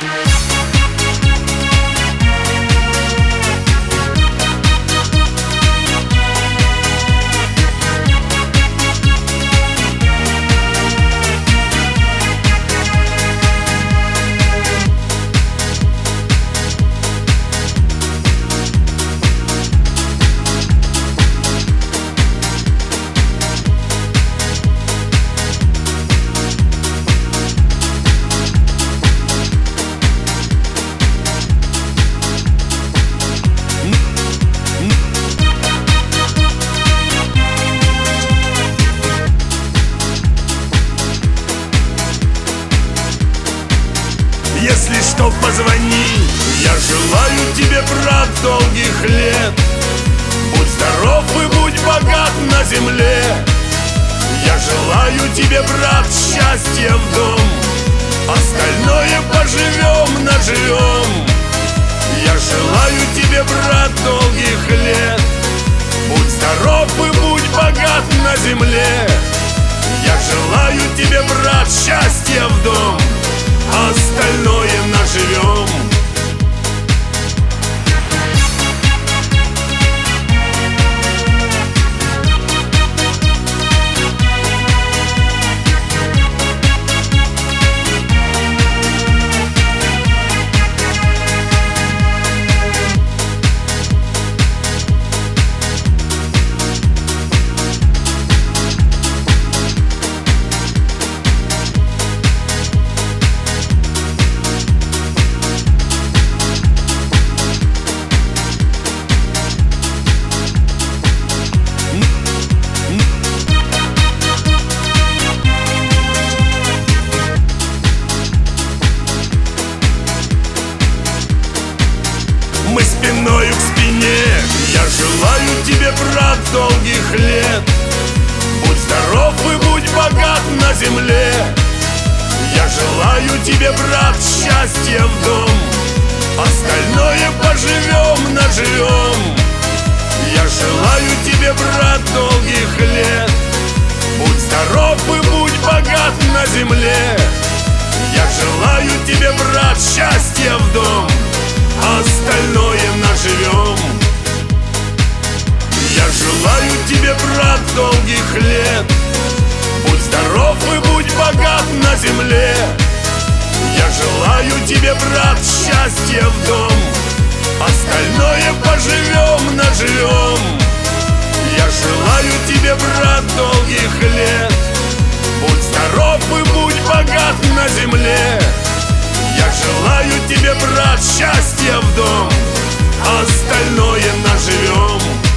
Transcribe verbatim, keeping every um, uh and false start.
Если что, позвони. Я желаю тебе, брат, долгих лет. Будь здоров и будь богат на земле. Я желаю тебе, брат, счастья в дом. Остальное поживем, наживем. Я желаю тебе, брат, долгих лет. Будь здоров и будь богат на земле. Я желаю тебе, брат, счастья в дом. Остальное наживем. Мы спиною к спине. Я желаю тебе, брат, долгих лет. Будь здоров и будь богат на земле. Я желаю тебе, брат, счастья в дом. Остальное поживем, наживем. Я желаю тебе, брат, долгих лет. Будь здоров и будь богат на земле. Я желаю тебе, брат, счастья в дом. Остальное наживем. Я желаю тебе, брат, долгих лет. Будь здоров и будь богат на земле. Я желаю тебе, брат, счастья в дом. Остальное поживем, наживем. Я желаю тебе, брат, долгих лет. Будь здоров и будь богат на земле. Я желаю тебе, брат, счастья в дом. Остальное наживем.